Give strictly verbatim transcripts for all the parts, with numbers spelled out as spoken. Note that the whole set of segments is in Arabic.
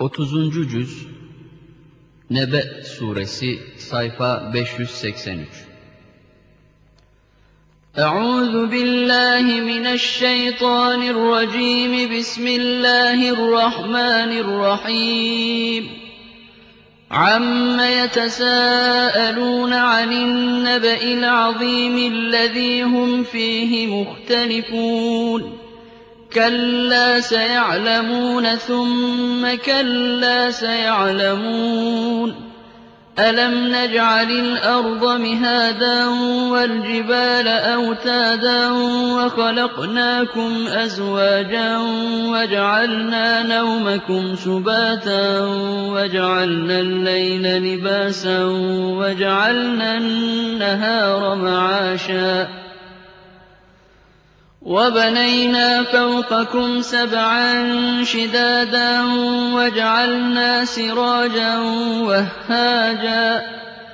otuzuncu cüz Nebe suresi sayfa beş yüz seksen üç. Euzu billahi mineşşeytanirracim. Bismillahirrahmanirrahim. Amme yetesâelûne anin nebe'il azîmillezî hum fîhi muhtelifûn. كلا سيعلمون ثم كلا سيعلمون ألم نجعل الأرض مهادا والجبال أوتادا وخلقناكم أزواجا وجعلنا نومكم سباتا وجعلنا الليل لباسا وجعلنا النهار معاشا وبنينا فوقكم سبعا شدادا وجعلنا سراجا وهاجا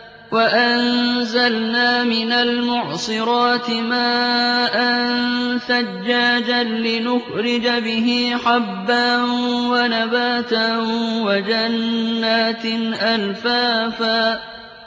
وأنزلنا من المعصرات ماء ثجاجا لنخرج به حبا ونباتا وجنات ألفافا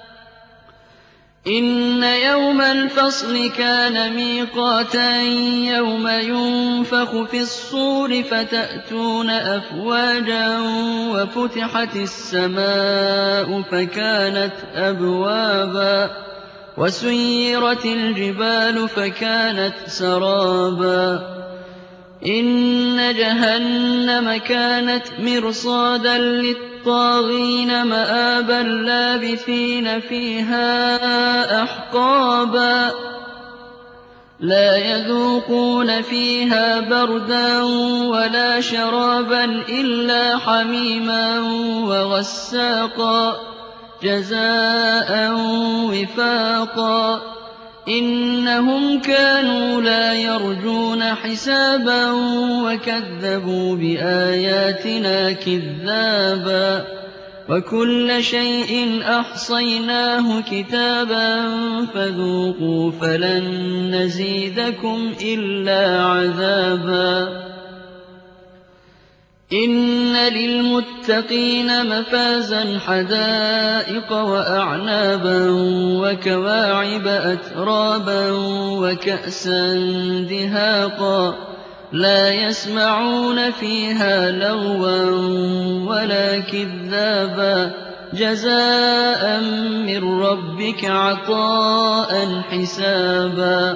إن يوم الفصل كان ميقاتا يوم ينفخ في الصور فتأتون أفواجا وفتحت السماء فكانت أبوابا وسيرت الجبال فكانت سرابا إن جهنم كانت مرصادا للطاغين مآبا لابثين فيها أحقابا لا يذوقون فيها بردا ولا شرابا إلا حميما وغساقا جزاء وفاقا إنهم كانوا لا يرجون حسابا وكذبوا بآياتنا كذابا وكل شيء أحصيناه كتابا فذوقوا فلن نزيدكم إلا عذابا إن للمتقين مفازا حدائق وأعنابا وكواعب أترابا وكأسا دهاقا لا يسمعون فيها لغوا ولا كذابا جزاء من ربك عطاء حسابا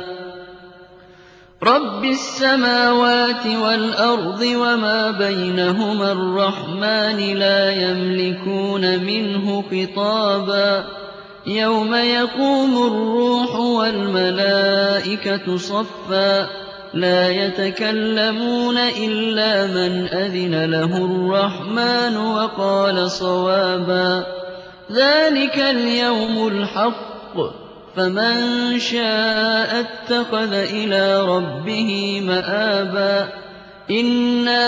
رب السماوات والأرض وما بينهما الرحمن لا يملكون منه خطابا يوم يقوم الروح والملائكة صفا لا يتكلمون إلا من أذن له الرحمن وقال صوابا ذلك اليوم الحق فمن شاء اتخذ إلى ربه مآبا إنا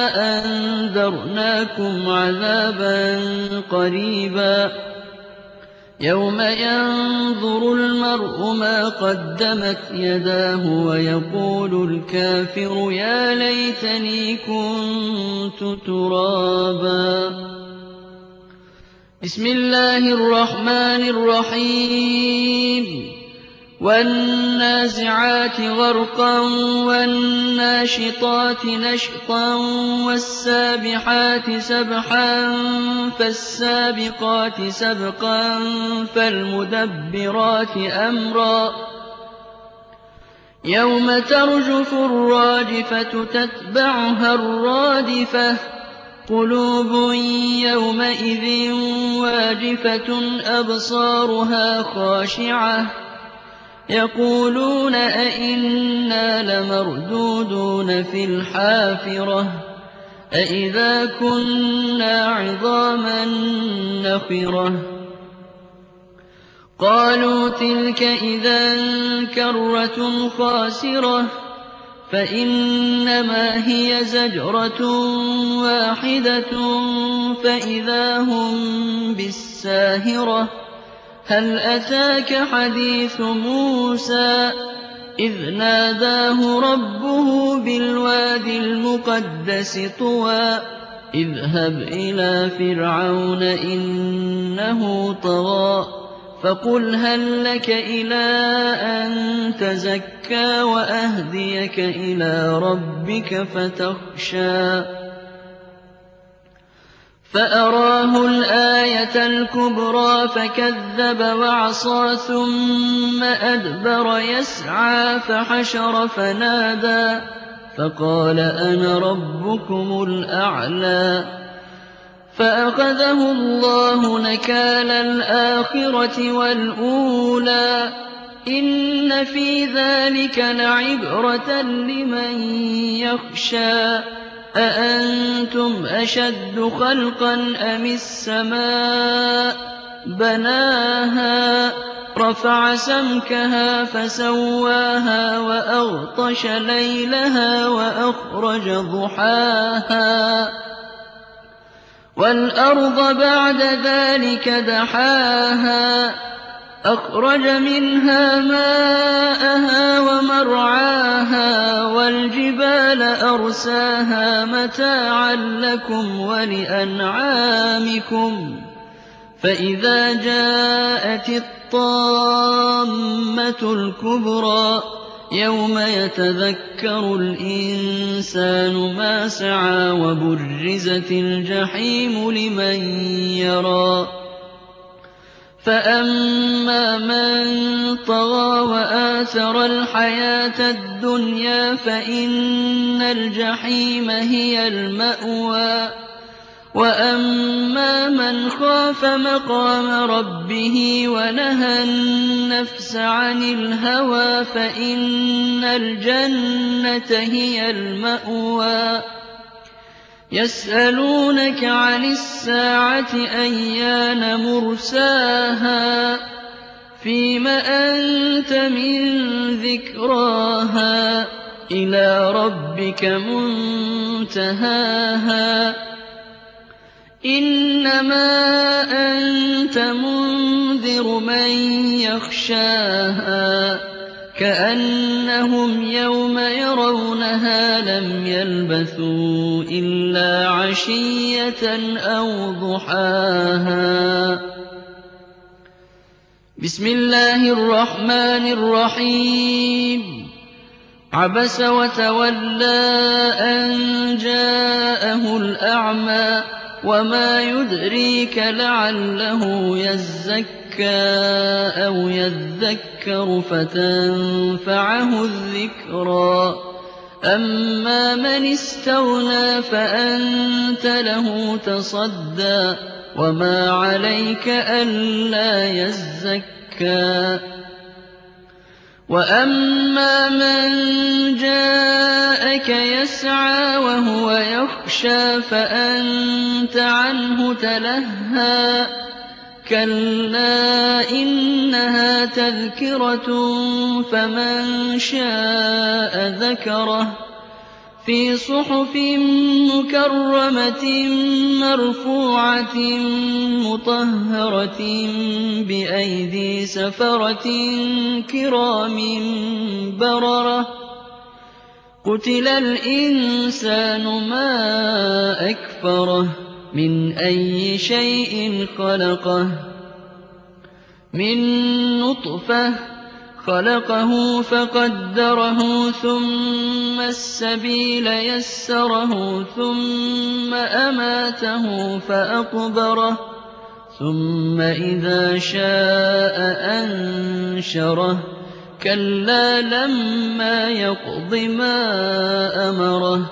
أنذرناكم عذابا قريبا يوم ينظر المرء ما قدمت يداه ويقول الكافر يا ليتني كنت ترابا بسم الله الرحمن الرحيم والنازعات غرقا والناشطات نشطا والسابحات سبحا فالسابقات سبقا فالمدبرات أمرا يوم ترجف الراجفة تتبعها الرادفة قلوب يومئذ واجفة أبصارها خاشعة يقولون أئنا لمردودون في الحافرة أئذا كنا عظاما نخرة قالوا تلك إذا كرة خاسرة فإنما هي زجرة واحدة فإذا هم بالساهرة هل أتاك حديث موسى إذ ناداه ربه بالوادي المقدس طوى اذهب إلى فرعون إنه طغى فقل هل لك إلى أن تزكى وأهديك إلى ربك فتخشى فأراه الآية الكبرى فكذب وعصى ثم أدبر يسعى فحشر فنادى فقال أنا ربكم الأعلى فأخذه الله نكال الآخرة والأولى إن في ذلك لعبرة لمن يخشى أأنتم أشد خلقا أم السماء بناها رفع سمكها فسواها وأغطش ليلها وأخرج ضحاها والأرض بعد ذلك دحاها أخرج منها ماءها ومرعاها والجبال أرساها متاعا لكم ولأنعامكم فإذا جاءت الطامة الكبرى يوم يتذكر الإنسان ما سعى وبرزت الجحيم لمن يرى فأما من طغى وآثر الحياة الدنيا فإن الجحيم هي المأوى وأما من خاف مقام ربه ونهى النفس عن الهوى فإن الجنة هي المأوى يسألونك عن الساعة أيان مرساها فيم أنت من ذكراها إلى ربك منتهاها إنما أنت منذر من يخشاها كأنهم يوم يرونها لم يلبثوا إلا عشية أو ضحاها بسم الله الرحمن الرحيم عبس وتولى أن جاءه الأعمى وما يدريك لعله يزكى أو يذكر فتنفعه الذكرى أما من استغنى فأنت له تصدى وما عليك ألا يزكى وأما من جاءك يسعى وهو يخشى فأنت عنه تلهى كلا إنها تذكرة فمن شاء ذكره في صحف مكرمة مرفوعة مطهرة بأيدي سفرة كرام بررة قتل الإنسان ما أكفره من أي شيء خلقه من نطفة خلقه فقدره ثم السبيل يسره ثم أماته فأقبره ثم إذا شاء أنشره كلا لما يقض ما أمره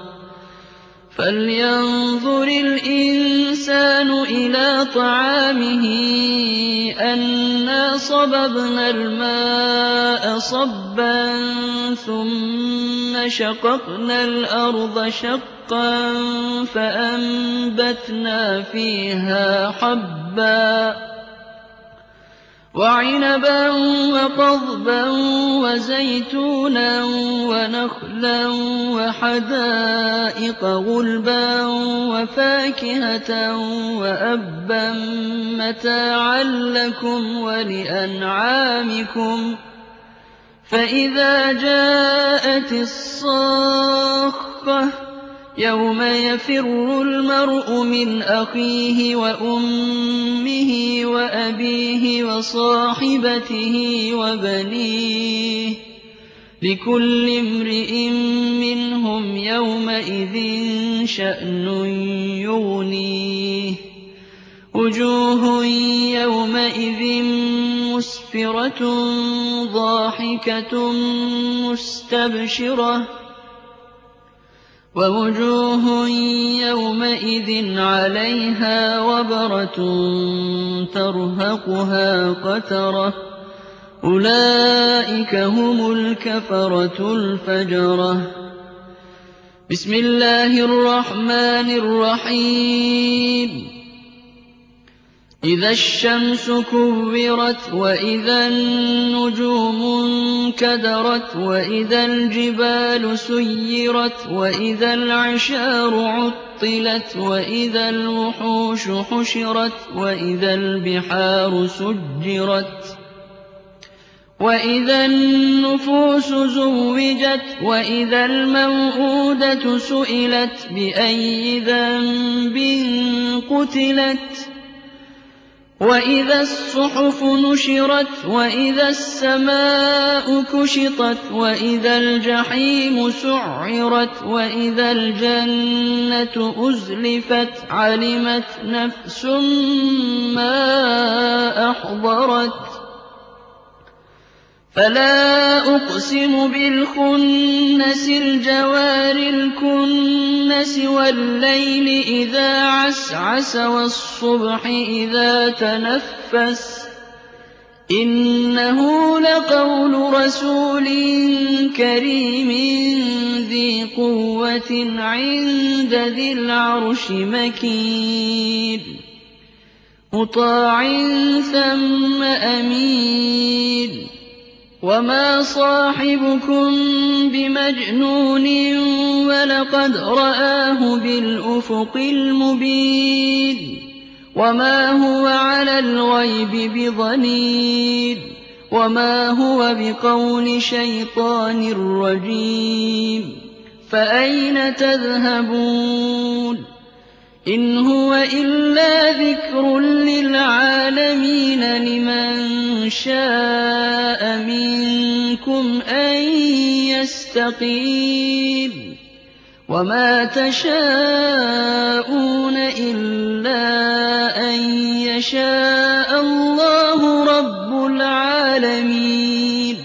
فلينظر الإنسان إلى طعامه أنا صببنا الماء صبا ثم شققنا الأرض شقا فأنبتنا فيها حبا وعنبا وقضبا وزيتونا ونخلا وحدائق غلبا وفاكهة وأبا متاعا لكم ولأنعامكم فإذا جاءت الصاخة يَوْمَ يَفِرُّ الْمَرْءُ مِنْ أَخِيهِ وَأُمِّهِ وَأَبِيهِ وَصَاحِبَتِهِ وَبَنِيهِ لِكُلِّ امْرِئٍ مِّنْهُمْ يَوْمَئِذٍ شَأْنٌ يُغْنِيهِ وُجُوهٌ يَوْمَئِذٍ مُّسْفِرَةٌ ضَاحِكَةٌ مُّسْتَبْشِرَةٌ وَوُجُوهٌ يَوْمَئِذٍ عَلَيْهَا غَبَرَةٌ تَرْهَقُهَا قَتَرَةٌ أُولَٰئِكَ هُمُ الْكَفَرَةُ الْفَجَرَةُ بسم الله الرحمن الرحيم إذا الشمس كورت وإذا النجوم انكدرت وإذا الجبال سيرت وإذا العشار عطلت وإذا الوحوش حشرت وإذا البحار سجرت وإذا النفوس زوجت وإذا الموءودة سئلت بأي ذنب قتلت وإذا الصحف نشرت وإذا السماء كشطت وإذا الجحيم سعرت وإذا الجنة أزلفت علمت نفس ما أحضرت فلا أقسم بالخنس الجوار الكنس والليل إذا عسعس والصبح إذا تنفس إنه لقول رسول كريم ذي قوة عند ذي العرش مكين مطاع ثم أمين وما صاحبكم بمجنون ولقد رآه بالأفق المبين وما هو على الغيب بضنين وما هو بقول شيطان رجيم فأين تذهبون إن هو إلا ذكر للعالمين لمن شاء منكم أن يستقيم وما تشاءون إلا أن يشاء الله رب العالمين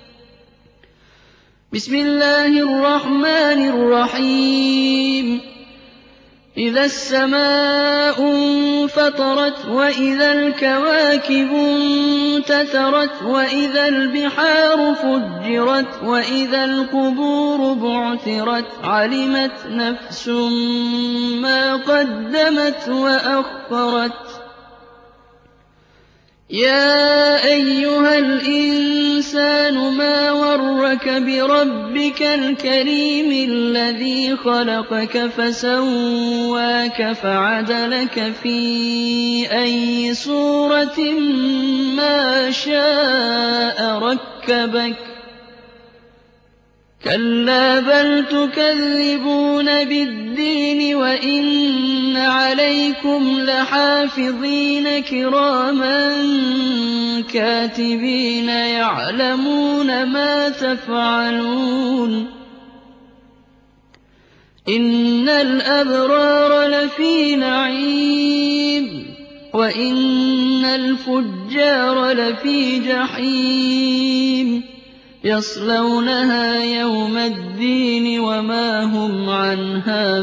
بسم الله الرحمن الرحيم إذا السماء انفطرت وإذا الكواكب انتثرت وإذا البحار فجرت وإذا القبور بعثرت علمت نفس ما قدمت وأخرت يا أيها الإنسان ما غرك بربك الكريم الذي خلقك فسواك فعدلك في أي صورة ما شاء ركبك كلا بل تكذبون بالدين وإن عليكم لحافظين كراما كاتبين يعلمون ما تفعلون إن الأبرار لفي نعيم وإن الفجار لفي جحيم يصلونها يوم الدين وما هم عنها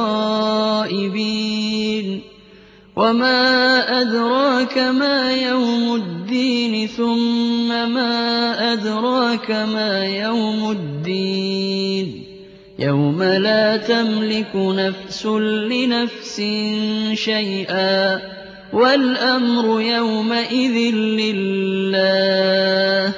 بغائبين وما أدراك ما يوم الدين ثم ما أدراك ما يوم الدين يوم لا تملك نفس لنفس شيئا والأمر يومئذ لله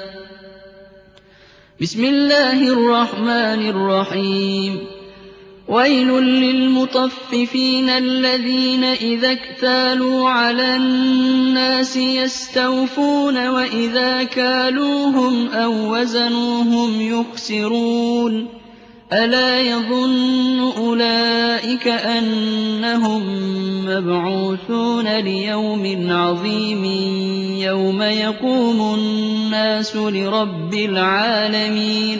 بسم الله الرحمن الرحيم ويل للمطففين الذين إذا اكتالوا على الناس يستوفون وإذا كالوهم أو وزنوهم يخسرون أَلَا يَظُنُّ أُولَٰئِكَ أَنَّهُم مَّبْعُوثُونَ لِيَوْمٍ عَظِيمٍ يَوْمَ يَقُومُ النَّاسُ لِرَبِّ الْعَالَمِينَ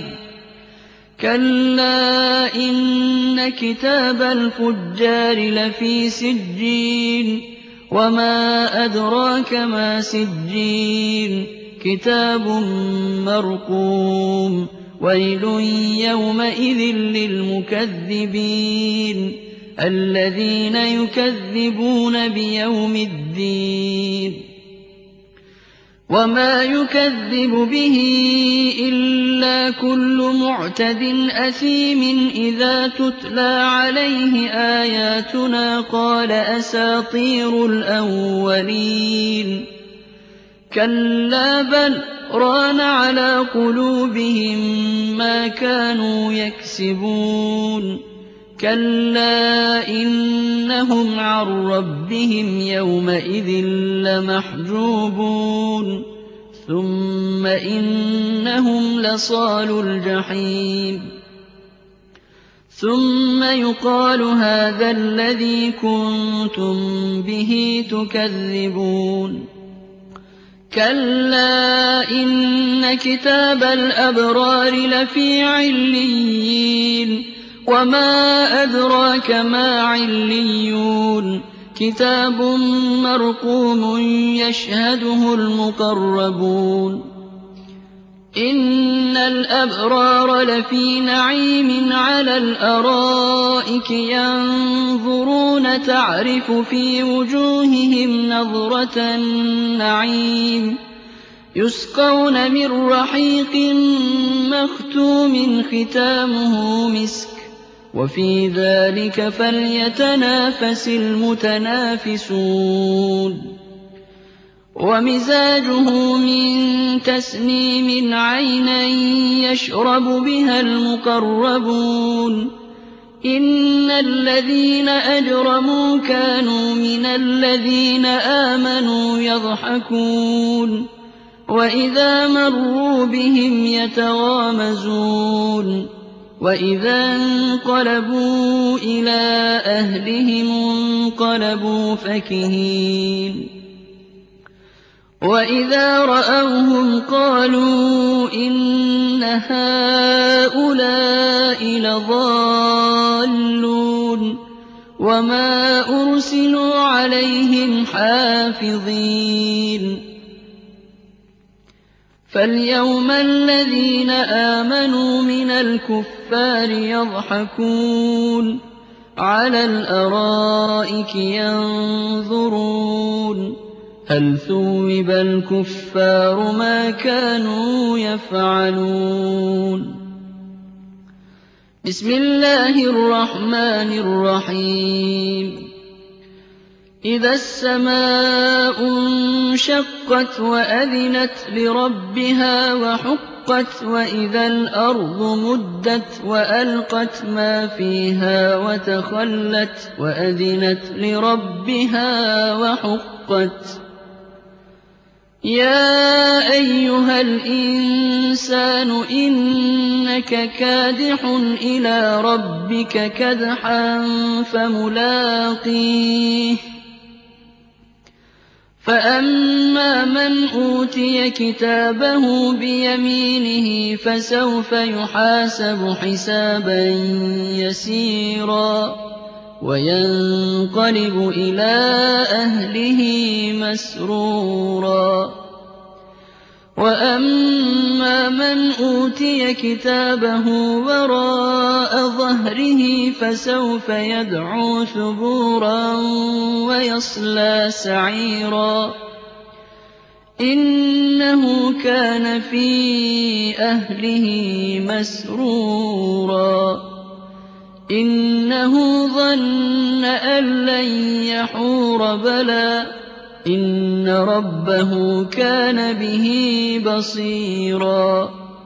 كَلَّا إِنَّ كِتَابَ الْفُجَّارِ لَفِي سِجِّينٍ وَمَا أَدْرَاكَ مَا سِجِّينٌ كِتَابٌ مَّرْقُومٌ وَيْلٌ يَوْمَئِذٍ لِّلْمُكَذِّبِينَ الَّذِينَ يُكَذِّبُونَ بِيَوْمِ الدِّينِ وَمَا يُكَذِّبُ بِهِ إِلَّا كُلُّ مُعْتَدٍ أَثِيمٍ إِذَا تُتْلَىٰ عَلَيْهِ آيَاتُنَا قَالَ أَسَاطِيرُ الْأَوَّلِينَ كَلَّا بَلْ رَانَ عَلَىٰ قُلُوبِهِم مَّا كَانُوا يَكْسِبُونَ كَلَّا إِنَّهُمْ عَن رَّبِّهِمْ يَوْمَئِذٍ لَّمَحْجُوبُونَ ثُمَّ إِنَّهُمْ لَصَالُو الْجَحِيمِ ثُمَّ يُقَالُ هَٰذَا الَّذِي كُنتُم بِهِ تُكَذِّبُونَ كَلَّا إِنَّ كِتَابَ الْأَبْرَارِ لَفِي عِلِّيِّينَ وَمَا أَدْرَاكَ مَا عِلِّيُّونَ كِتَابٌ مَّرْقُومٌ يَشْهَدُهُ الْمُقَرَّبُونَ إِنَّ الْأَبْرَارَ لَفِي نَعِيمٍ عَلَى الْأَرَائِكِ يَنظُرُونَ تَعْرِفُ فِي وُجُوهِهِمْ نَضْرَةَ النَّعِيمِ يُسْقَوْنَ مِن رَّحِيقٍ مَّخْتُومٍ خِتَامُهُ مِسْكٌ وَفِي ذَٰلِكَ فَلْيَتَنَافَسِ الْمُتَنَافِسُونَ وَمِزَاجُهُ مِن تَسْنِيمٍ عَيْنًا يَشْرَبُ بِهَا الْمُقَرَّبُونَ إِنَّ الَّذِينَ أَجْرَمُوا كَانُوا مِنَ الَّذِينَ آمَنُوا يَضْحَكُونَ وَإِذَا مَرُّوا بِهِمْ يَتَغَامَزُونَ وَإِذَا انقَلَبُوا إِلَىٰ أَهْلِهِمُ انقَلَبُوا فَكِهِينَ وَإِذَا رَأَوْهُمْ قَالُوا إِنَّ هَٰؤُلَاءِ لَضَالُّونَ وَمَا أُرْسِلُوا عَلَيْهِمْ حَافِظِينَ فَالْيَوْمَ الَّذِينَ آمَنُوا مِنَ الْكُفَّارِ يَضْحَكُونَ عَلَى الْأَرَائِكِ يَنظُرُونَ هَلْ ثُوِّبَ الْكُفَّارُ مَا كَانُوا يَفْعَلُونَ بسم الله الرحمن الرحيم إِذَا السَّمَاءُ انشَقَّتْ وَأَذِنَتْ لِرَبِّهَا وَحُقَّتْ وَإِذَا الْأَرْضُ مُدَّتْ وَأَلْقَتْ مَا فِيهَا وَتَخَلَّتْ وَأَذِنَتْ لِرَبِّهَا وَحُقَّتْ يَا أَيُّهَا الْإِنسَانُ إِنَّكَ كَادِحٌ إِلَىٰ رَبِّكَ كَدْحًا فَمُلَاقِيهِ فَأَمَّا مَنْ أُوتِيَ كِتَابَهُ بِيَمِينِهِ فَسَوْفَ يُحَاسَبُ حِسَابًا يَسِيرًا وَيَنقَلِبُ إِلَىٰ أَهْلِهِ مَسْرُورًا وَأَمَّا مَنْ أُوتِيَ كِتَابَهُ وَرَاءَ ظَهْرِهِ فَسَوْفَ يَدْعُو ثُبُورًا وَيَصْلَىٰ سَعِيرًا إِنَّهُ كَانَ فِي أَهْلِهِ مَسْرُورًا إِنَّهُ ظَنَّ أَن لَّن يَحُورَ بَلَىٰ إِنَّ رَبَّهُ كَانَ بِهِ بَصِيرًا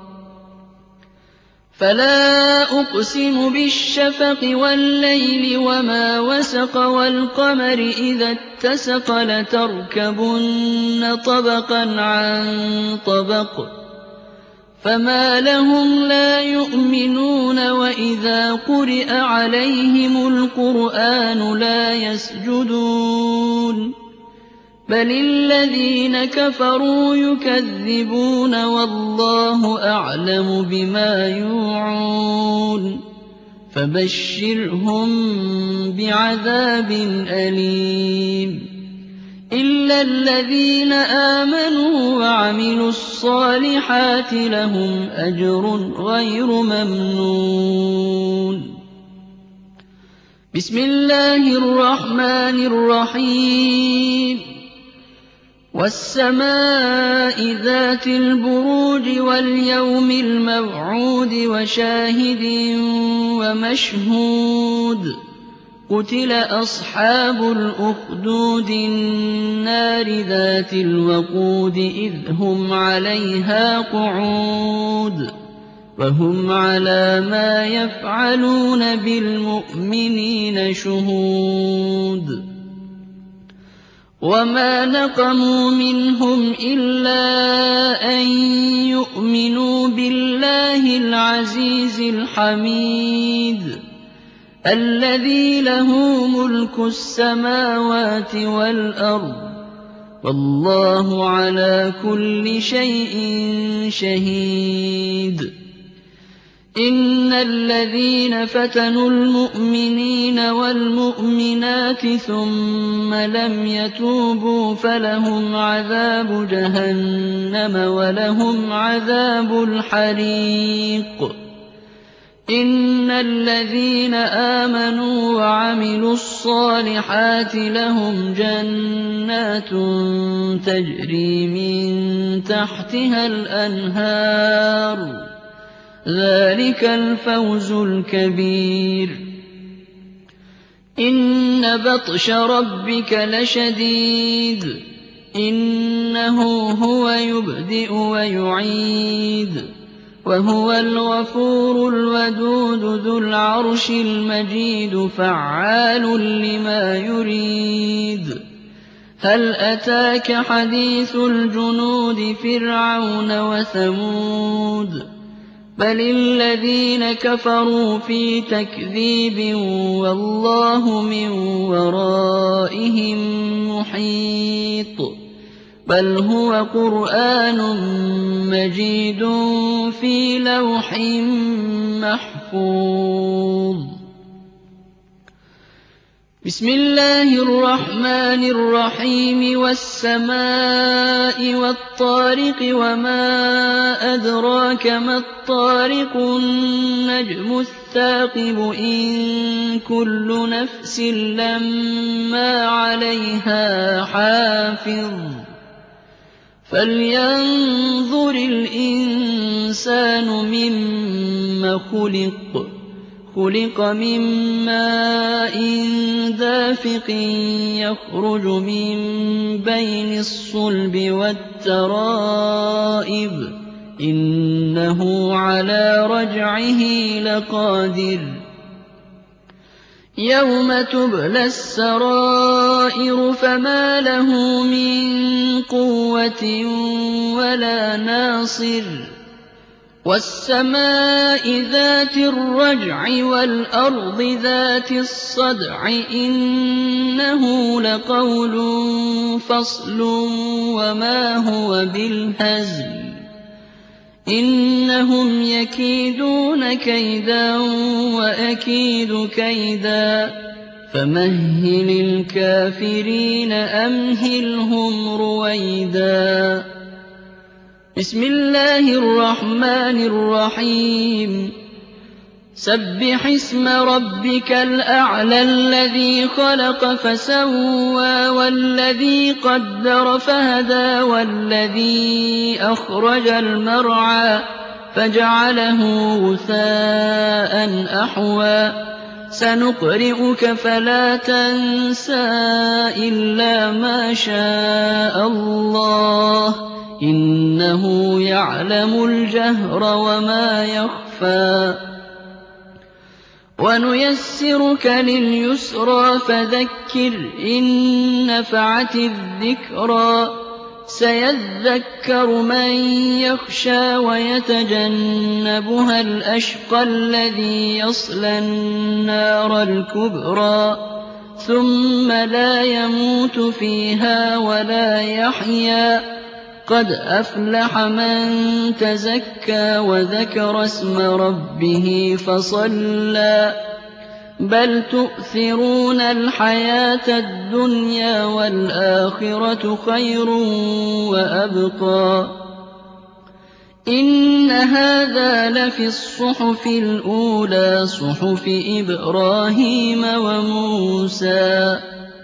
فَلَا أُقْسِمُ بِالشَّفَقِ وَاللَّيْلِ وَمَا وَسَقَ وَالْقَمَرِ إِذَا اتَّسَقَ لَتَرْكَبُنَّ طَبَقًا عَن طَبَقٍ فما لهم لا يؤمنون وإذا قرئ عليهم القرآن لا يسجدون بل الذين كفروا يكذبون والله أعلم بما يوعون فبشرهم بعذاب أليم إلا الذين آمنوا وعملوا الصالحات لهم أجر غير ممنون بسم الله الرحمن الرحيم والسماء ذات البروج واليوم الموعود وشاهد ومشهود قتل أصحاب الأخدود النار ذات الوقود إذ هم عليها قعود وهم على ما يفعلون بالمؤمنين شهود وما نقموا منهم إلا أن يؤمنوا بالله العزيز الحميد الذي له ملك السماوات والأرض والله على كل شيء شهيد إن الذين فتنوا المؤمنين والمؤمنات ثم لم يتوبوا فلهم عذاب جهنم ولهم عذاب الحريق إن الذين آمنوا وعملوا الصالحات لهم جنات تجري من تحتها الأنهار ذلك الفوز الكبير إن بطش ربك لشديد إنه هو يبدئ ويعيد وهو الغفور الودود ذو العرش المجيد فعال لما يريد هل أتاك حديث الجنود فرعون وثمود بل الذين كفروا في تكذيب والله من ورائهم محيط بل هو قرآن مجيد في لوح محفوظ بسم الله الرحمن الرحيم والسماء والطارق وما أدراك ما الطارق النجم الثاقب إن كل نفس لما عليها حافظ فلينظر الإنسان مما خلق خلق من ماء دافق يخرج من بين الصلب والترائب إنه على رجعه لقادر يوم تبلى السرائر فما له من قوة ولا ناصر والسماء ذات الرجع والأرض ذات الصدع إنه لقول فصل وما هو بالهزل إنهم يكيدون كيدا وأكيد كيدا فمهل الكافرين أمهلهم رويدا بسم الله الرحمن الرحيم سبح اسم ربك الأعلى الذي خلق فسوى والذي قدر فهدى والذي أخرج المرعى فجعله غثاء أحوى سنقرئك فلا تنسى إلا ما شاء الله إنه يعلم الجهر وما يخفى ونيسرك لليسرى فذكر إن نفعت الذكرى سَيَذَّكَّرُ مَن يَخْشَىٰ وَيَتَجَنَّبُهَا الْأَشْقَى الَّذِي يَصْلَى النَّارَ الْكُبْرَىٰ ثُمَّ لَا يَمُوتُ فِيهَا وَلَا يَحْيَىٰ قَدْ أَفْلَحَ مَن تَزَكَّىٰ وَذَكَرَ اسْمَ رَبِّهِ فَصَلَّىٰ بَلْ تُؤْثِرُونَ الْحَيَاةَ الدُّنْيَا وَالْآخِرَةُ خَيْرٌ وَأَبْقَىٰ إِنَّ هَٰذَا لَفِي الصُّحُفِ الْأُولَىٰ صُحُفِ إِبْرَاهِيمَ وَمُوسَىٰ.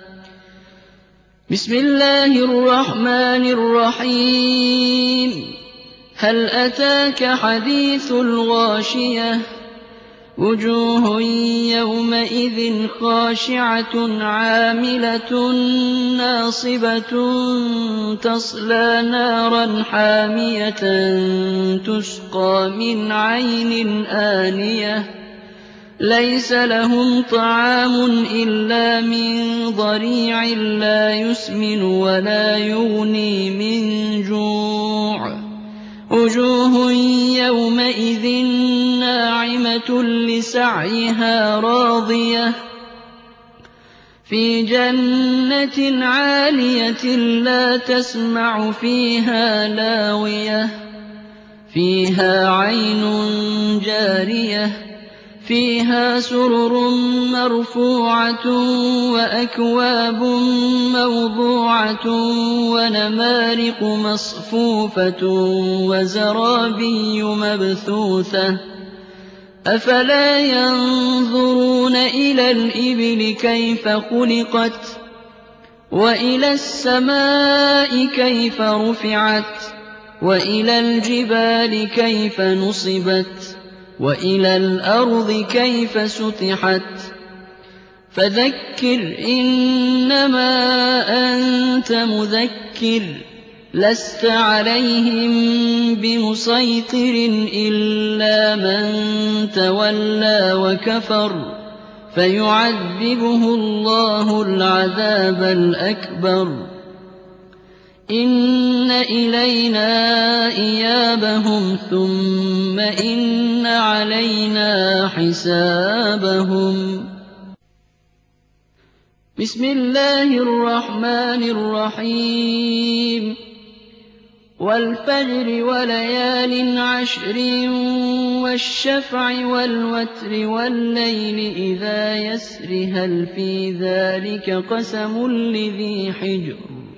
بسم الله الرحمن الرحيم هل أتاك حديث الغاشية وجوه يومئذ خاشعة عاملة ناصبة تصلى نارا حامية تسقى من عين آنية ليس لهم طعام إلا من ضريع لا يسمن ولا يغني من جوع وجوه يومئذ ناعمة لسعيها راضية في جنة عالية لا تسمع فيها لاغية فيها عين جارية فيها سرر مرفوعة وأكواب موضوعة ونمارق مصفوفة وزرابي مبثوثة أفلا ينظرون إلى الإبل كيف خلقت وإلى السماء كيف رفعت وإلى الجبال كيف نصبت وإلى الأرض كيف سطحت فذكر إنما أنت مذكر لست عليهم بمسيطر إلا من تولى وكفر فيعذبه الله العذاب الأكبر إن إلينا إيابهم ثم إن علينا حسابهم بسم الله الرحمن الرحيم والفجر وليال عشر والشفع والوتر والليل إذا يسر هل في ذلك قسم لذي حجر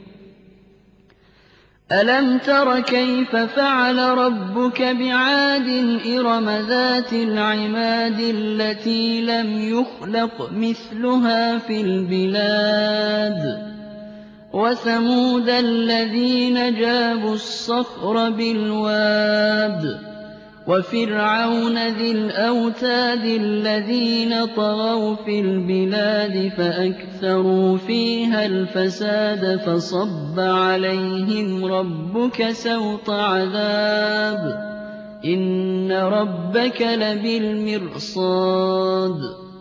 ألم تر كيف فعل ربك بعاد إرم ذات العماد التي لم يخلق مثلها في البلاد وثمود الذين جابوا الصخر بالواد وفرعون ذي الأوتاد الذين طغوا في البلاد فأكثروا فيها الفساد فصب عليهم ربك سوط عذاب إن ربك لبالمرصاد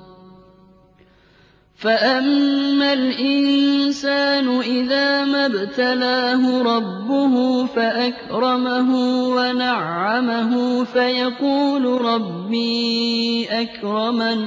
فأما الإنسان إذا ما ابتلاه ربه فأكرمه ونعمه فيقول ربي أكرمن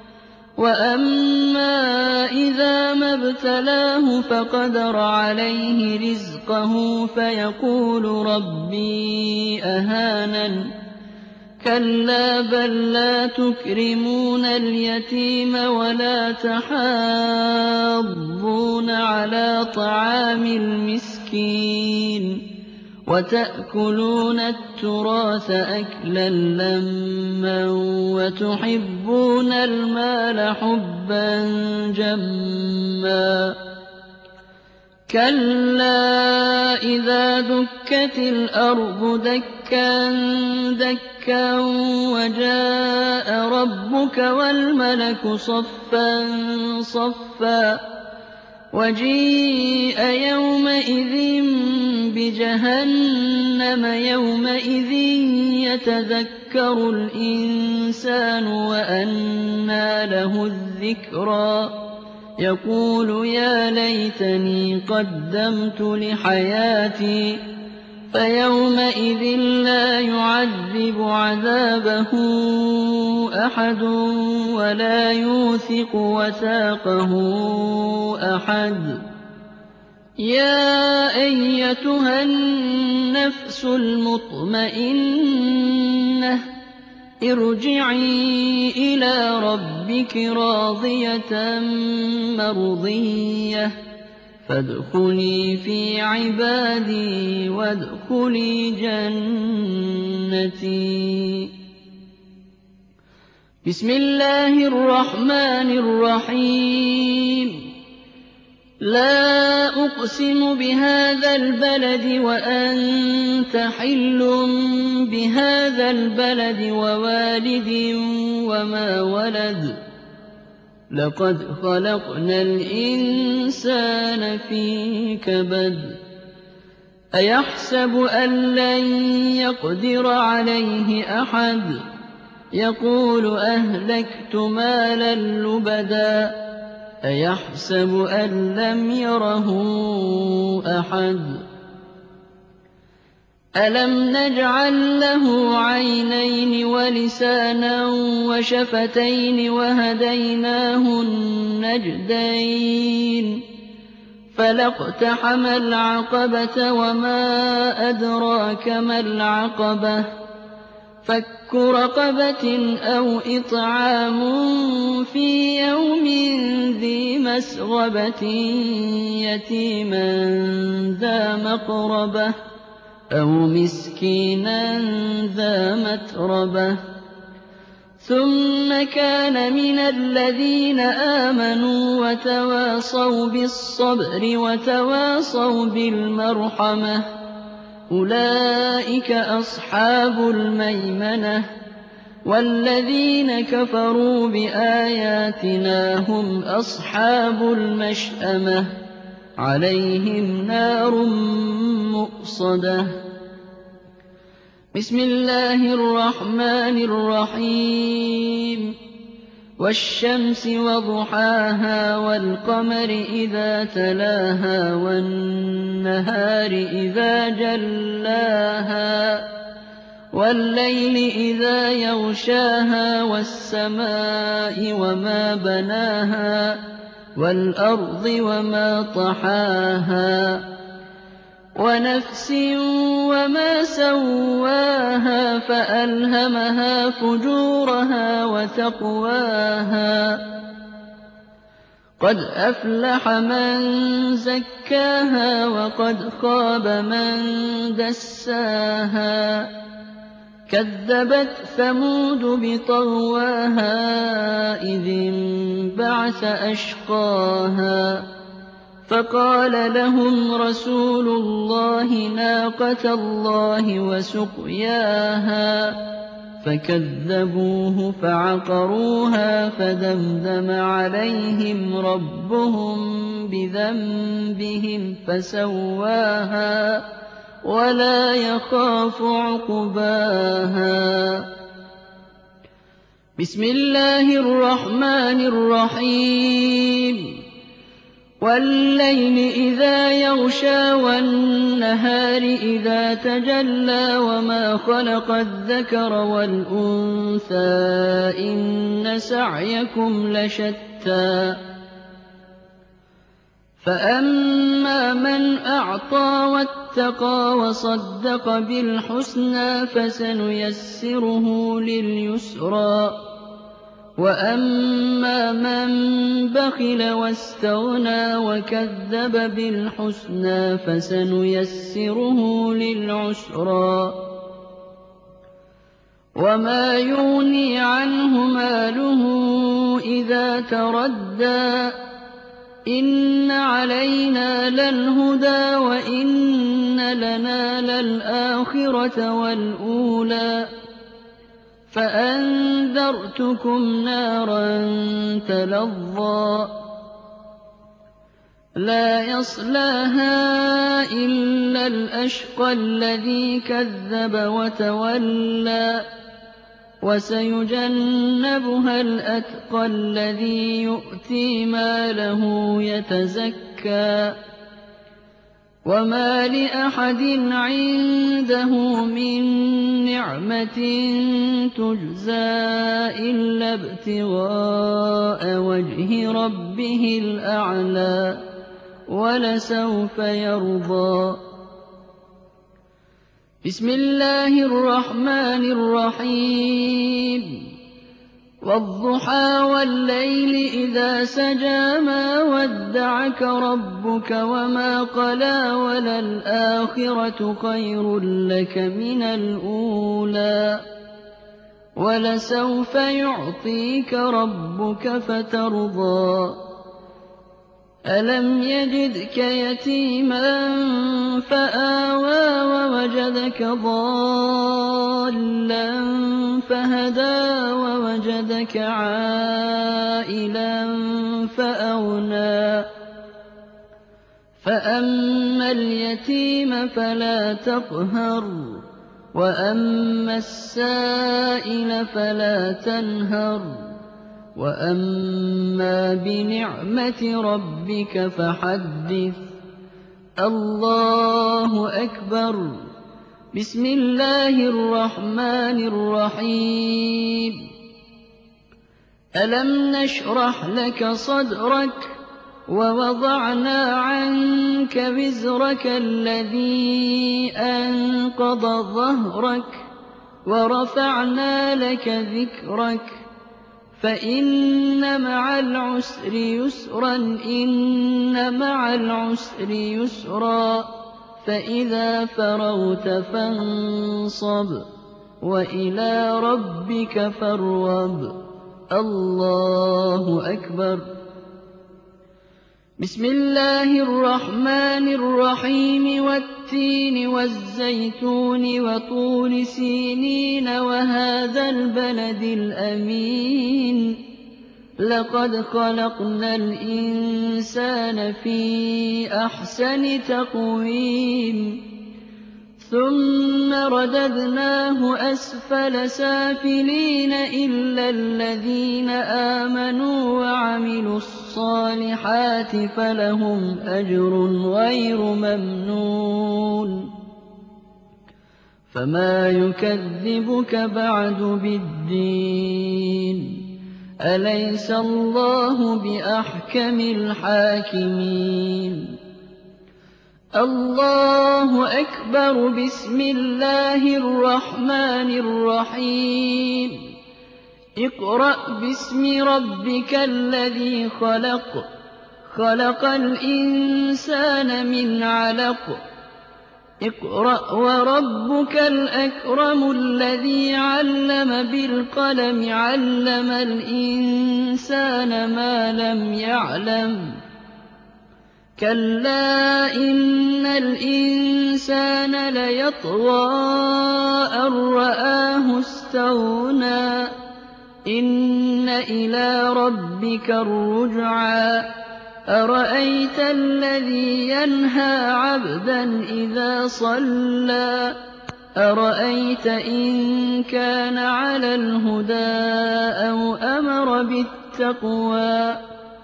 وأما إذا ما ابتلاه فقدر عليه رزقه فيقول ربي أهانن كلا بل لا تكرمون اليتيم ولا تحاضون على طعام المسكين وتأكلون التراث أكلا لما وتحبون المال حبا جما كلا إذا دكت الأرض دكا دكا وجاء ربك والملك صفا صفا وجيء يومئذ بجهنم يومئذ يتذكر الإنسان وأنى له الذكرى يقول يا ليتني قدمت لحياتي فيومئذ لا يعذب عذابه أحد ولا يوثق وثاقه أحد يا أيتها النفس المطمئنة ارجعي إلى ربك راضية مرضية فادخلي في عبادي وادخلي جنتي. بسم الله الرحمن الرحيم. لا أقسم بهذا البلد وأنت حل بهذا البلد ووالد وما ولد لقد خلقنا الإنسان في كبد أيحسب أن لن يقدر عليه أحد يقول أهلكت مالا لبدا أيحسب أن لم يره أحد ألم نجعل له عينين ولسانا وشفتين وهديناه النجدين فلاقتحم العقبة وما أدراك ما العقبة فك رقبة أو إطعام في يوم ذي مسغبة يتيما ذا مقربة أو مسكينا ذا متربة ثم كان من الذين آمنوا وتواصوا بالصبر وتواصوا بالمرحمة أولئك أصحاب الميمنة والذين كفروا بآياتنا هم أصحاب المشأمة عليهم نار مؤصدة. بسم الله الرحمن الرحيم. والشمس وضحاها والقمر إذا تلاها والنهار إذا جلاها والليل إذا يغشاها والسماء وما بناها والأرض وما طحاها ونفس وما سواها فألهمها فجورها وتقواها قد أفلح من زكاها وقد خاب من دساها كذبت ثمود بطغواها إذ انبعث أشقاها فقال لهم رسول الله ناقة الله وسقياها فكذبوه فعقروها فدمدم عليهم ربهم بذنبهم فسواها ولا يخاف عقباها. بسم الله الرحمن الرحيم. والليل إذا يغشى والنهار إذا تجلى وما خلق الذكر والأنثى إن سعيكم لشتى فأما من أعطى واتقى وصدق بالحسنى فسنيسره لليسرى وأما من بخل واستغنى وكذب بالحسنى فسنيسره للعسرى وما يغني عنه ماله إذا تردى إن علينا للهدى وإن لنا للآخرة والأولى فأنذرتكم نارا تلظى لا يصلاها إلا الأشقى الذي كذب وتولى وَسَيُجَنَّبُهَا الْأَتْقَى الَّذِي يُؤْتِي مَالَهُ يَتَزَكَّىٰ وَمَا لِأَحَدٍ عِندَهُ مِن نِّعْمَةٍ تُجْزَىٰ إِلَّا ابْتِغَاءَ وَجْهِ رَبِّهِ الْأَعْلَىٰ وَلَسَوْفَ يَرْضَىٰ بسم الله الرحمن الرحيم والضحى والليل إذا سجى ما ودعك ربك وما قلى وللآخرة خير لك من الأولى ولسوف يعطيك ربك فترضى ألم يجدك يتيما فآوى ووجدك ضالا فهدى ووجدك عائلا فأغنى فأما اليتيم فلا تقهر وأما السائل فلا تنهر وأما بنعمة ربك فحدث الله أكبر بسم الله الرحمن الرحيم ألم نشرح لك صدرك ووضعنا عنك وزرك الذي أنقض ظهرك ورفعنا لك ذكرك فإن مع العسر يسرا إن مع العسر يسرا فإذا فرغت فانصب وإلى ربك فارغب الله أكبر بسم الله الرحمن الرحيم والتين والزيتون وطور سينين وهذا البلد الأمين لقد خلقنا الإنسان في أحسن تقويم ثم رددناه أسفل سافلين إلا الذين آمنوا وعملوا الصالحات فلهم أجر غير ممنون فما يكذبك بعد بالدين أليس الله بأحكم الحاكمين الله أكبر بسم الله الرحمن الرحيم اقرأ باسم ربك الذي خلق خلق الإنسان من علق اقرأ وربك الأكرم الذي علم بالقلم علم الإنسان ما لم يعلم كلا إن الإنسان ليطغى أن رآه استغنى إن إلى ربك الرجعى أرأيت الذي ينهى عبدا إذا صلى أرأيت إن كان على الهدى أو أمر بالتقوى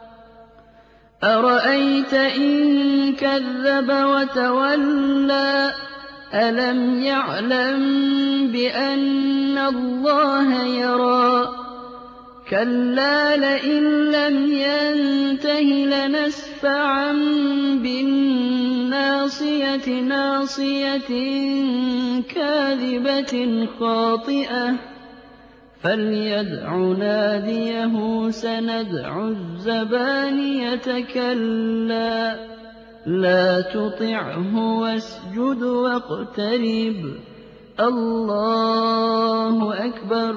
أرأيت إن كذب وتولى ألم يعلم بأن الله يرى كلا لئن لم ينته لنسفعا بالناصية ناصية كاذبة خاطئة فليدع ناديه سندع الزبانية كلا لا تطعه واسجد واقترب الله أكبر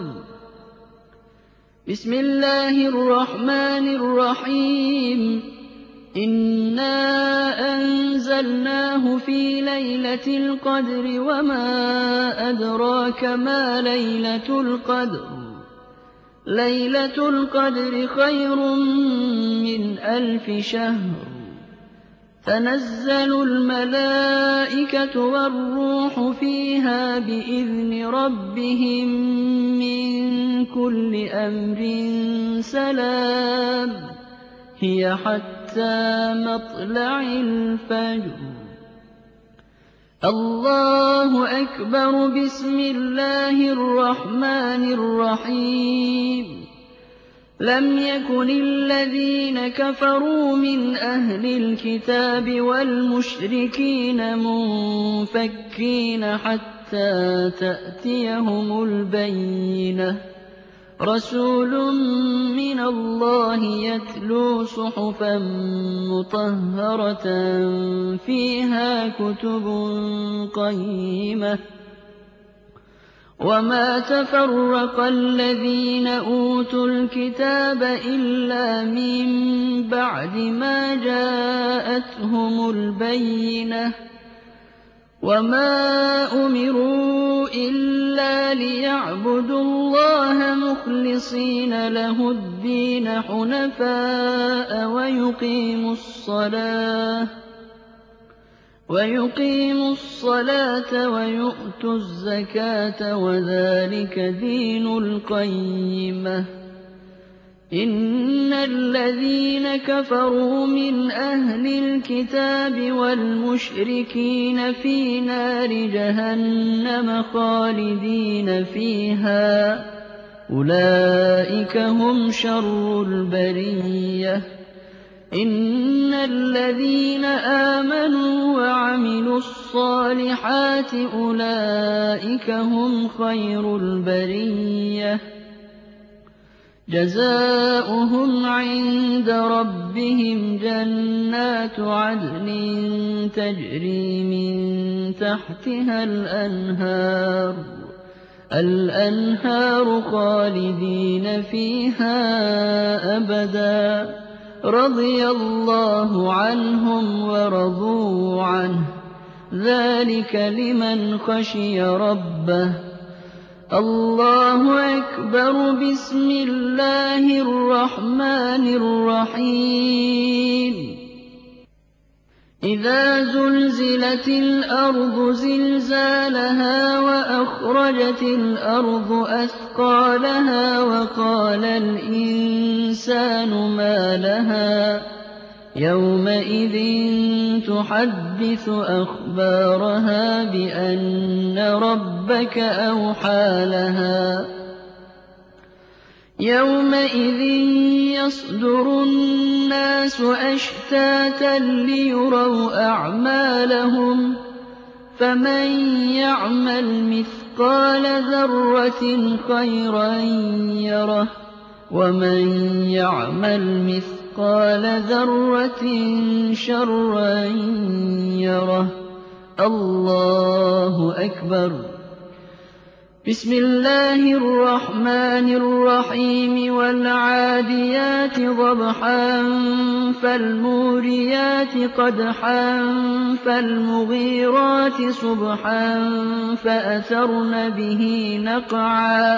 بسم الله الرحمن الرحيم إنا أنزلناه في ليلة القدر وما أدراك ما ليلة القدر ليلة القدر خير من ألف شهر تَنَزَّلُ الْمَلَائِكَةُ وَالرُّوحُ فِيهَا بِإِذْنِ رَبِّهِم مِّن كُلِّ أَمْرٍ سَلَامٌ هِيَ حَتَّىٰ مَطْلَعِ الْفَجْرِ. اللَّهُ أَكْبَرُ. بِسْمِ اللَّهِ الرَّحْمَٰنِ الرَّحِيمِ. لَمْ يَكُنِ الَّذِينَ كَفَرُوا مِنْ أَهْلِ الْكِتَابِ وَالْمُشْرِكِينَ مُنفَكِّينَ حَتَّىٰ تَأْتِيَهُمُ الْبَيِّنَةُ. رَسُولٌ مِّنَ اللَّهِ يَتْلُو صُحُفًا مُّطَهَّرَةً فِيهَا كُتُبٌ قَيِّمَةٌ. وَمَا تَفَرَّقَ الَّذِينَ أُوتُوا الْكِتَابَ إِلَّا مِن بَعْدِ مَا جَاءَتْهُمُ الْبَيِّنَةُ. وَمَا أُمِرُوا إِلَّا لِيَعْبُدُوا اللَّهَ مُخْلِصِينَ لَهُ الدِّينَ حُنَفَاءَ وَيُقِيمُوا الصَّلَاةَ وَيُؤْتُوا الزَّكَاةَ وَذَٰلِكَ دِينُ الْقَيِّمَةِ. إِنَّ الَّذِينَ كَفَرُوا مِنْ أَهْلِ الْكِتَابِ وَالْمُشْرِكِينَ فِي نَارِ جَهَنَّمَ خَالِدِينَ فِيهَا ۚ أُولَٰئِكَ هُمْ شَرُّ الْبَرِيَّةِ. إِنَّ الَّذِينَ آمَنُوا وَعَمِلُوا الصَّالِحَاتِ أُولَٰئِكَ هُمْ خَيْرُ الْبَرِيَّةِ. جَزَاؤُهُمْ عِندَ رَبِّهِمْ جَنَّاتُ عَدْنٍ تَجْرِي مِن تَحْتِهَا الْأَنْهَارُ الْأَنْهَارُ خَالِدِينَ فِيهَا أَبَدًا ۖ رَّضِيَ اللَّهُ عَنْهُمْ وَرَضُوا عَنْهُ ۚ ذَٰلِكَ لِمَنْ خَشِيَ رَبَّهُ. اللَّهُ أَكْبَرُ. بِسْمِ اللَّهِ الرَّحْمَٰنِ الرَّحِيمِ. إِذَا زُلْزِلَتِ الْأَرْضُ زِلْزَالَهَا وَأَخْرَجَتِ الْأَرْضُ أَثْقَالَهَا وَقَالَ الْإِنسَانُ مَا لَهَا يَوْمَئِذٍ تُحَدِّثُ أَخْبَارَهَا بِأَنَّ رَبَّكَ أَوْحَىٰ لَهَا. يَوْمَئِذٍ يَصْدُرُ النَّاسُ أَشْتَاتًا لِّيُرَوْا أَعْمَالَهُمْ ۚ فَمَن يَعْمَلْ مِثْقَالَ ذَرَّةٍ خَيْرًا يَرَهُ وَمَن يَعْمَلْ مِثْقَالَ ذَرَّةٍ شَرًّا يَرَهُ. اللَّهُ أَكْبَرُ. بِسْمِ اللَّهِ الرَّحْمَٰنِ الرَّحِيمِ. وَالْعَادِيَاتِ ضَبْحًا فَالْمُورِيَاتِ قَدْحًا فَالْمُغِيرَاتِ صُبْحًا فَأَثَرْنَ بِهِ نَقْعًا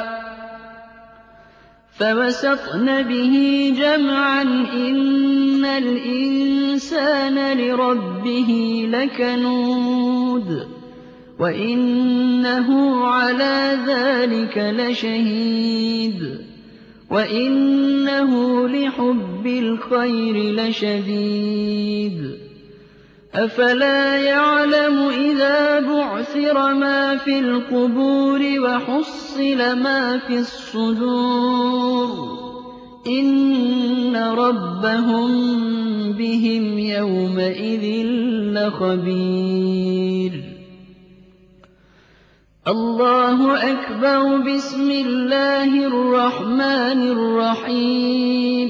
فَوَسَطْنَ بِهِ جَمْعًا. إِنَّ الْإِنسَانَ لِرَبِّهِ لَكَنُودٌ وَإِنَّهُ عَلَىٰ ذَٰلِكَ لَشَهِيدٌ وَإِنَّهُ لِحُبِّ الْخَيْرِ لَشَدِيدٌ. أَفَلَا يَعْلَمُ إِذَا بُعْثِرَ مَا فِي الْقُبُورِ وَحُصِّلَ مَا فِي الصُّدُورِ إِنَّ رَبَّهُم بِهِمْ يَوْمَئِذٍ لَّخَبِيرٌ. اللَّهُ أَكْبَرُ. بِسْمِ اللَّهِ الرَّحْمَٰنِ الرَّحِيمِ.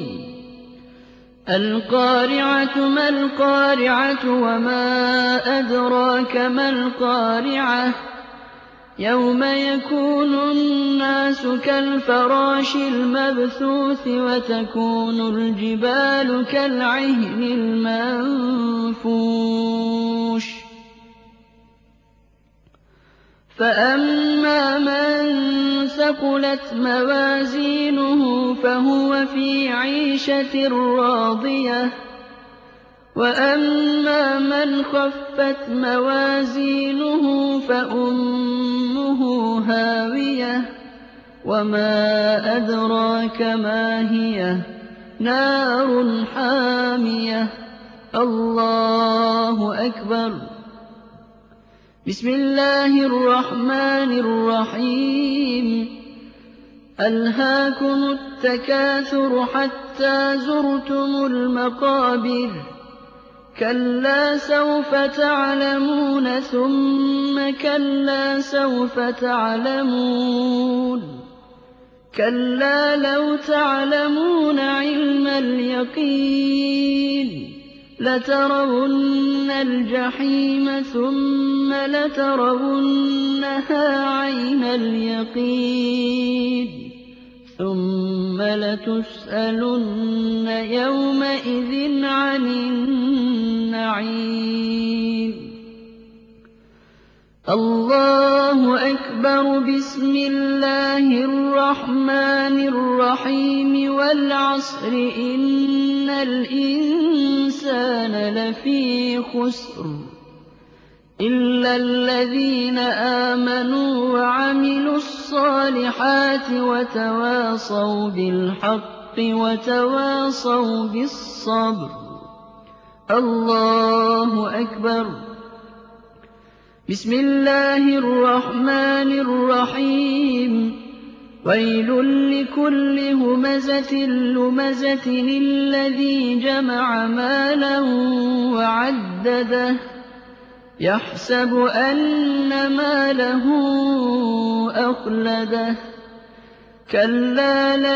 الْقَارِعَةُ مَا الْقَارِعَةُ وَمَا أَدْرَاكَ مَا الْقَارِعَةُ يَوْمَ يَكُونُ النَّاسُ كَالْفَرَاشِ الْمَبْثُوثِ وَتَكُونُ الْجِبَالُ كَالْعِهْنِ الْمَنفُوشِ. فَأَمَّا مَن ثَقُلَتْ مَوَازِينُهُ فَهُوَ فِي عِيشَةٍ رَّاضِيَةٍ وَأَمَّا أَمَّا مَنْ خَفَّتْ مَوَازِينُهُ فَأُمُّهُ هَاوِيَةٌ وَمَا أَدْرَاكَ مَا هِيَهْ نَارٌ حَامِيَةٌ اللَّهُ أَكْبَرُ. بسم الله الرحمن الرحيم ألهاكم التكاثر حتى زرتم المقابر كلا سوف تعلمون ثم كلا سوف تعلمون كلا لو تعلمون علم اليقين لترون الجحيم ثم لترونها عين اليقين ثم لتسألن يومئذ عن النعيم. الله أكبر. بسم الله الرحمن الرحيم والعصر إن الإنسان لفي خسر إلا الذين آمنوا وعملوا الصالحات وتواصوا بالحق وتواصوا بالصبر. الله أكبر. بسم الله الرحمن الرحيم ويل لكل همزة لمزة الذي جمع مالا وعدده يحسب أن ماله أخلده كلا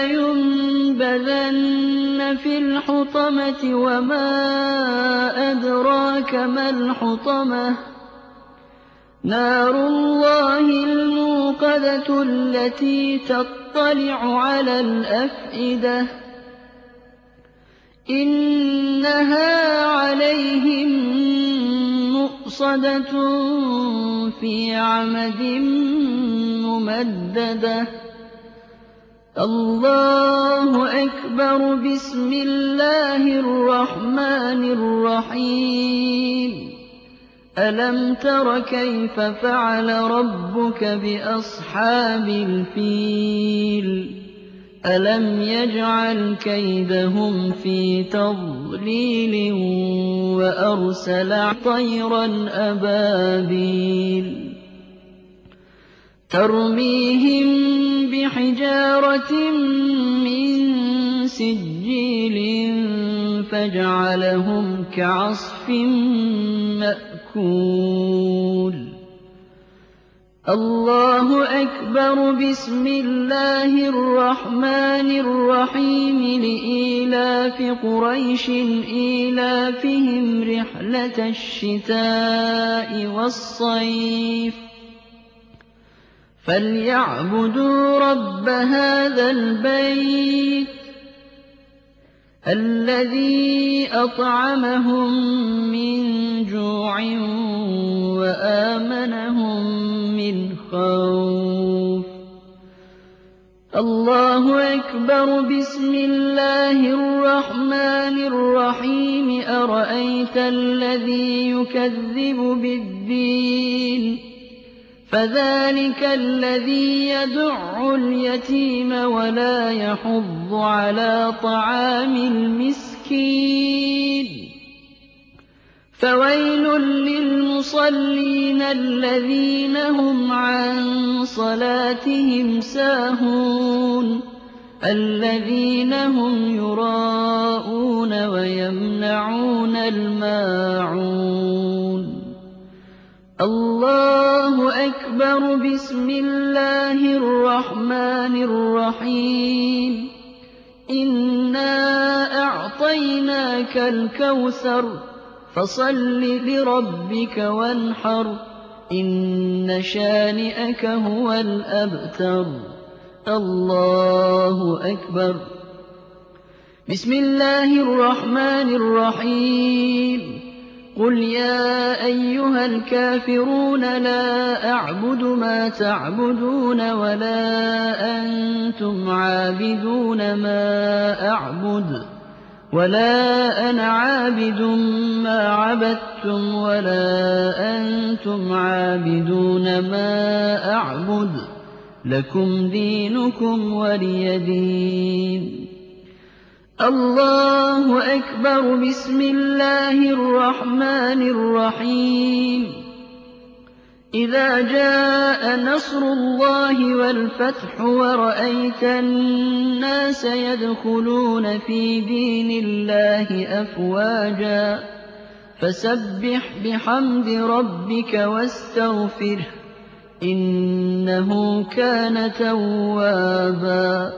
لينبذن في الحطمة وما أدراك ما الحطمة نار الله الموقدة التي تطلع على الأفئدة إنها عليهم مؤصدة في عمد ممددة. الله أكبر. بسم الله الرحمن الرحيم ألم تر كيف فعل ربك بأصحاب الفيل ألم يجعل كيدهم في تضليل وأرسل طيرا أبابيل ترميهم بحجارة من سجيل فجعلهم كعصف مأكول. الله أكبر. بسم الله الرحمن الرحيم لإيلاف قريش إيلافهم رحلة الشتاء والصيف فليعبدوا رب هذا البيت الذي أطعمهم من جوع وآمنهم من خوف. الله أكبر. بسم الله الرحمن الرحيم أرأيت الذي يكذب بالدين فذلك الذي يدع اليتيم ولا يحض على طعام المسكين فويل للمصلين الذين هم عن صلاتهم ساهون الذين هم يراءون ويمنعون الماعون. الله أكبر. بسم الله الرحمن الرحيم إنا أعطيناك الكوثر فصل لربك وانحر إن شانئك هو الأبتر. الله أكبر. بسم الله الرحمن الرحيم قل يا أيها الكافرون لا أعبد ما تعبدون ولا أنتم عابدون ما أعبد ولا أنا عابد ما عبدتم ولا أنتم عابدون ما أعبد لكم دينكم ولي دين. الله أكبر. بسم الله الرحمن الرحيم. إذا جاء نصر الله والفتح ورأيت الناس يدخلون في دين الله أفواجا فسبح بحمد ربك واستغفره إنه كان توابا.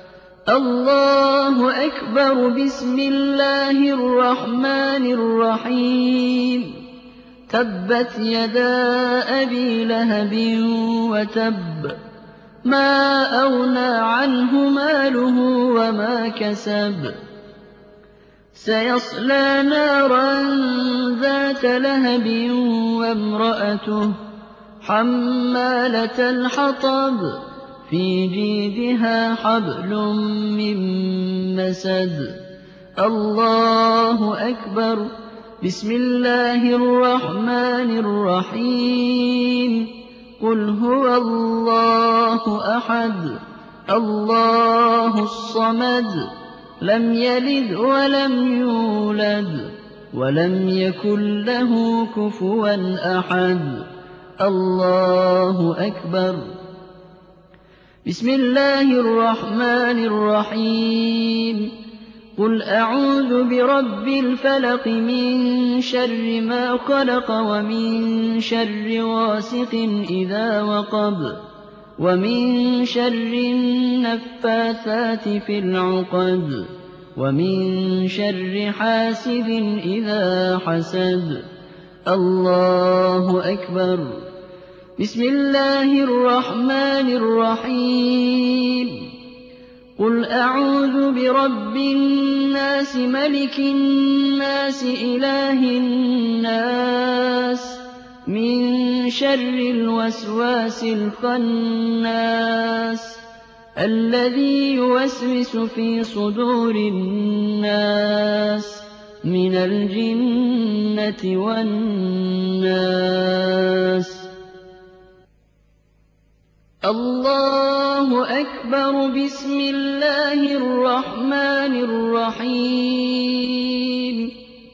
الله أكبر. بسم الله الرحمن الرحيم. تبت يدا أبي لهب وتب ما أغنى عنه ماله وما كسب سيصلى نارا ذات لهب وامرأته حمالة الحطب في جيدها حبل من مسد. الله أكبر. بسم الله الرحمن الرحيم. قل هو الله أحد الله الصمد لم يلد ولم يولد ولم يكن له كفوا أحد. الله أكبر. بسم الله الرحمن الرحيم. قل أعوذ برب الفلق من شر ما خلق ومن شر غاسق إذا وقب ومن شر النفاثات في العقد ومن شر حاسد إذا حسد. الله أكبر. بسم الله الرحمن الرحيم. قل أعوذ برب الناس ملك الناس إله الناس من شر الوسواس الخناس الذي يوسوس في صدور الناس من الجنة والناس. الله أكبر. بسم الله الرحمن الرحيم.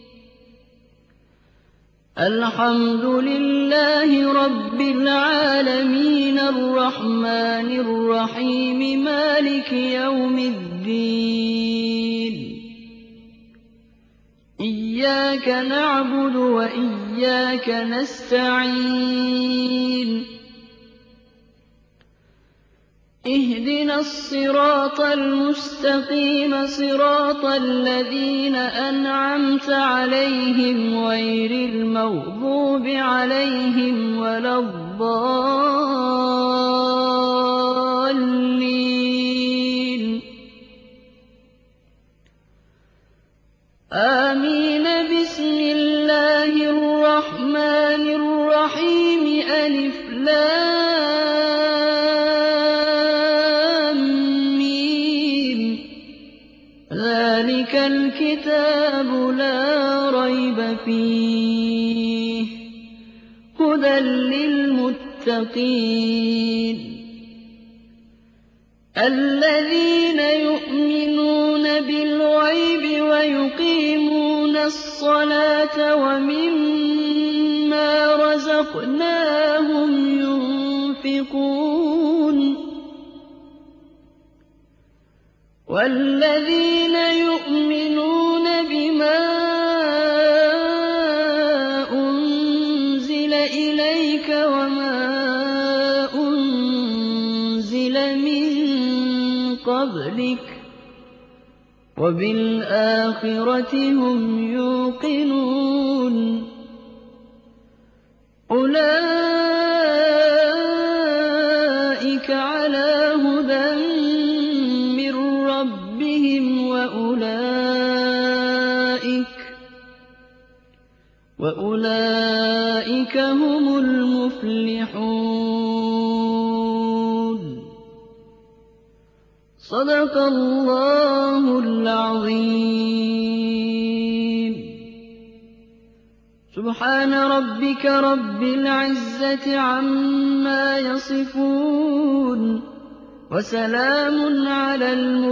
الحمد لله رب العالمين الرحمن الرحيم مالك يوم الدين. إياك نعبد وإياك نستعين. اهدنا الصراط المستقيم صراط الذين أنعمت عليهم غير المغضوب عليهم ولا الضالين. آمين. بسم الله الرحمن الرحيم. ألف لام ذلك الكتاب لا ريب فيه هدى للمتقين الذين يؤمنون بالغيب ويقيمون الصلاة ومما رزقناهم ينفقون والذين يؤمنون بما أنزل إليك وما أنزل من قبلك وبالآخرة هم يوقنون أولئك على هدى من ربهم وأولئك وأولئك هم المفلحون. صدق الله العظيم. سبحان ربك رب العزة عما يصفون وسلام على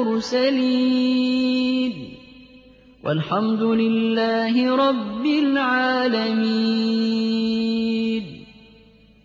المرسلين والحمد لله رب العالمين.